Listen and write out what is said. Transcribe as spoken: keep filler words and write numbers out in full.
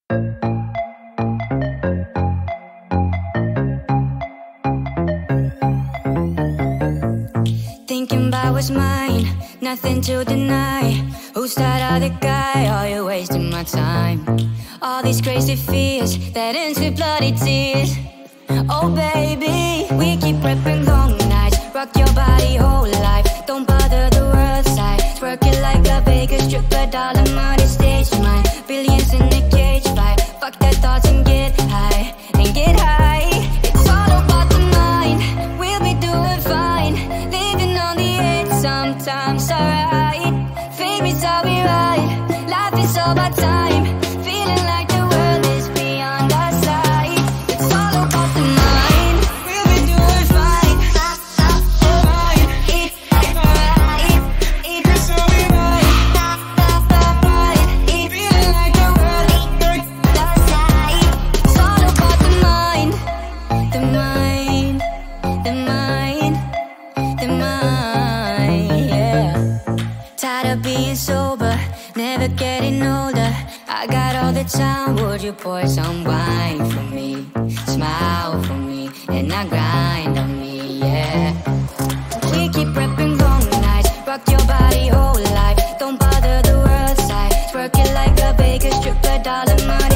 Thinking about what's mine, nothing to deny. Who's that other guy? Oh, you're wasting my time. All these crazy fears that ends with bloody tears. Oh baby, we keep prepping long nights. Rock your body whole life. Don't bother the world side. Twerk it like a Vegas stripper, dollar money stage mine. Billions in a cage fight. Fuck that thoughts and get high, and get high. It's all about the mind. We'll be doing fine. Living on the edge, sometimes alright. Fame is how we ride. Life is all about time. Feeling like the world is beyond our sight. It's all about the mind. We'll be doing fine. Alright. Eat, alright. Eat, that's how we ride. Alright. Feeling like the world is beyond our sight. It's all about the mind. The mind. The mind. The mind. Yeah. Tired of being sober, never getting older. I got all the time, would you pour some wine for me? Smile for me, and I grind on me, yeah. We keep prepping long nights, rock your body whole life. Don't bother the world side, twerk it like a Vegas stripper, dollar money